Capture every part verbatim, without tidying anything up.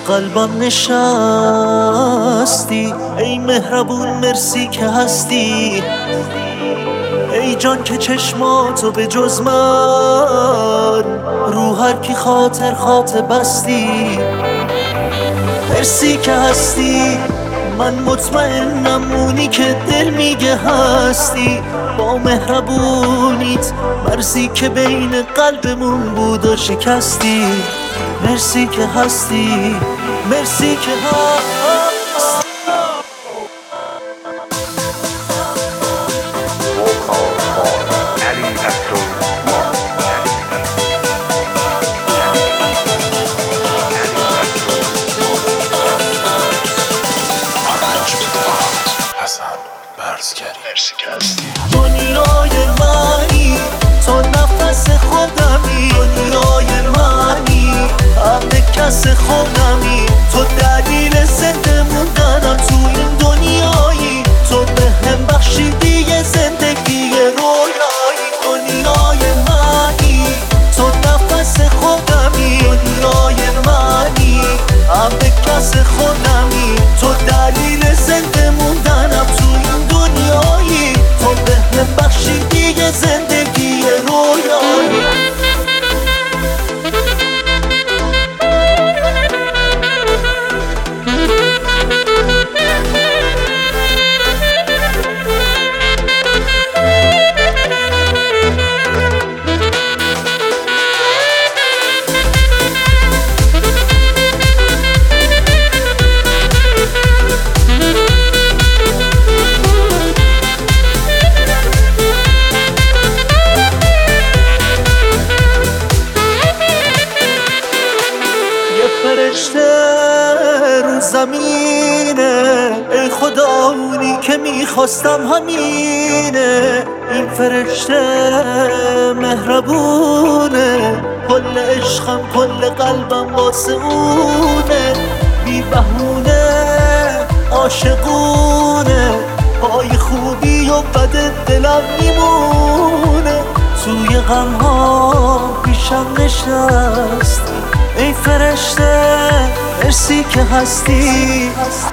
قلبم نشستی، ای مهربون مرسی که هستی، ای جان که چشماتو به جز من رو هر کی خاطر خاطر بستی. مرسی که هستی، من مطمئنم اونی که دل میگه هستی. با مهربونیت مرسی که بین قلبمون بود و شکستی. مرسی که هستی، مرسی که هستی. دنیای منی تو نفس خودمی، دنیای منی همه کس خودمی، تو دلیل زنده موندنم تو این دنیایی، تو به هم بخشیدی یه زندگی رویایی. دنیای منی تو نفس خودمی، دنیای منی همه کس خودمی، تو دلیل زنده موندنم تو این دنیایی، تو به هم بخشیدی یه زندگی رویایی. فرشته رو زمینه، ای خدا اونی که میخواستم همینه. این فرشته مهربونه، کل عشقم کل قلبم واسه اونه، بی بهونه عاشقونه، پای خوبی و بد دلم میمونه. توی غمها پیشم نشستی، ای فرشته مرسی که هستی.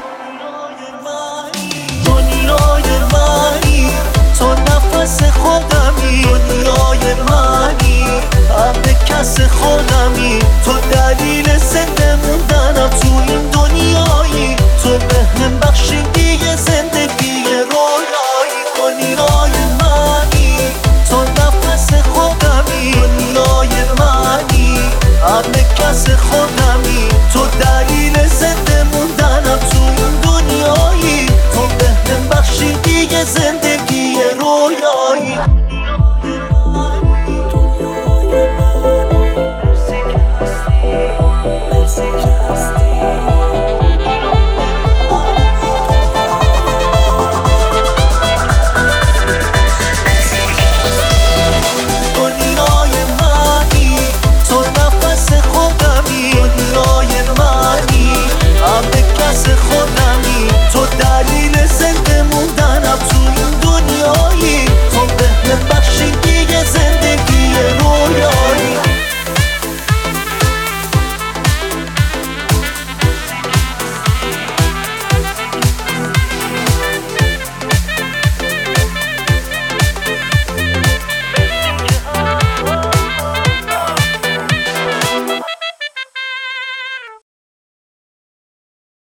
دنیای منی تو نفس خودمی، دنیای منی همه کس خودمی، تو دلیل زنده موندنم تو این دنیایی، تو به هم بخشیدی یه زندگی رویایی. دنیای منی تو نفس خودمی، دنیای منی همه کس خودمی.